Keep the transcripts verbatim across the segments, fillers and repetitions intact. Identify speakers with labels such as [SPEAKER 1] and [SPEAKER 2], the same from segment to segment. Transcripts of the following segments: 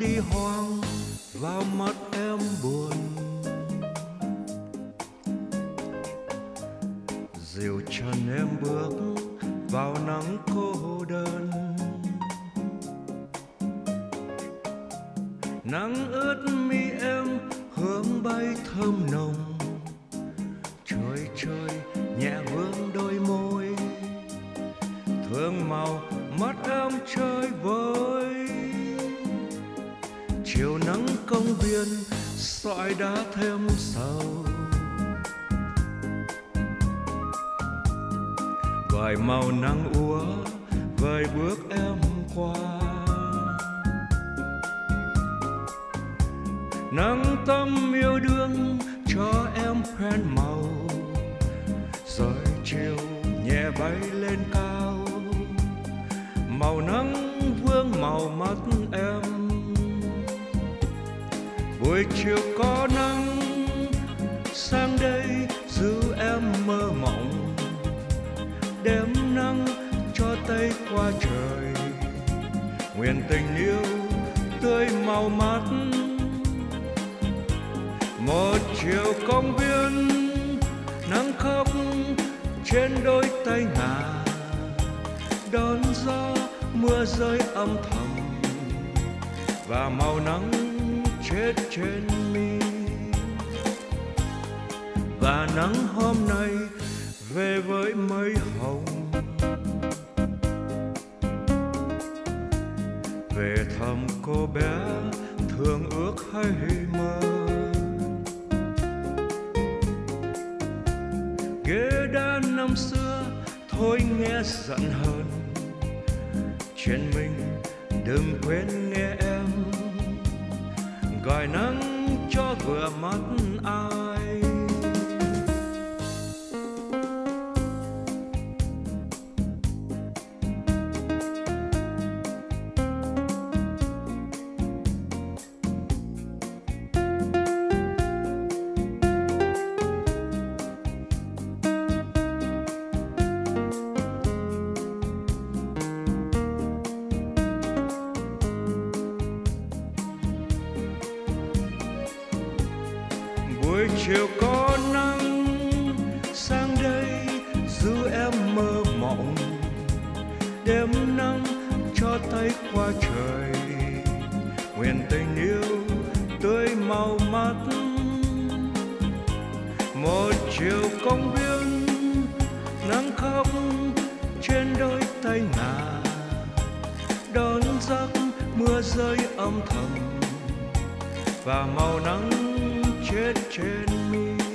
[SPEAKER 1] đi hoang vào mắt em buồn. Dìu chân em bước vào nắng cô đơn. Nắng ướt mi em hướng bay thơm nồng. Trời trời nhẹ vương đôi môi, thương màu mắt em chơi vơi. Chiều nắng công viên sỏi đá thêm sầu. Vài màu nắng úa vời bước em qua. Nắng tâm yêu đương cho em phen màu. Rồi chiều nhẹ bay lên cao. Màu nắng vương màu mắt em. Buổi chiều có nắng sang đây giữ em mơ mộng. Đêm nắng cho tay qua trời. Nguyện tình yêu tươi màu mắt. Một chiều công viên nắng khóc trên đôi tay ngà. Đón gió mưa rơi âm thầm và màu nắng chết trên mi. Và nắng hôm nay về với mây hồng. Về thăm cô bé thường ước hay mơ. Ghế đá năm xưa thôi nghe giận hờn. Chuyện mình đừng quên nghe em gọi nắng cho vừa mắt ai. Buổi chiều có nắng sang đây giữ em mơ mộng. Đêm nắng cho tay qua trời. Nguyện tình yêu tươi màu mắt. Một chiều công viên nắng khóc trên đôi tay ngà. Đón giấc mưa rơi âm thầm và màu nắng chết trên mi.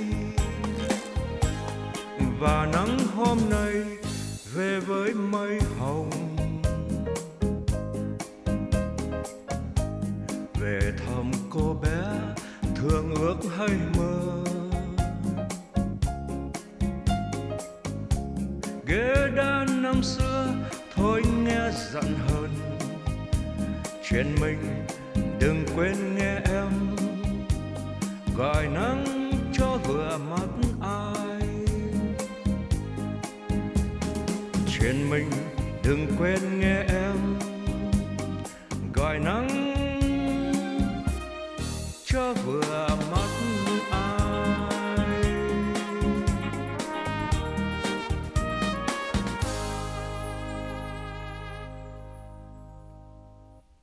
[SPEAKER 1] Và nắng hôm nay về với mây hồng. Về thăm cô bé thường ước hay mơ. Ghế đá năm xưa thôi nghe giận hờn. Chuyện mình đừng quên nghe em gọi nắng cho vừa mắt ai. Chuyện mình đừng quên nghe em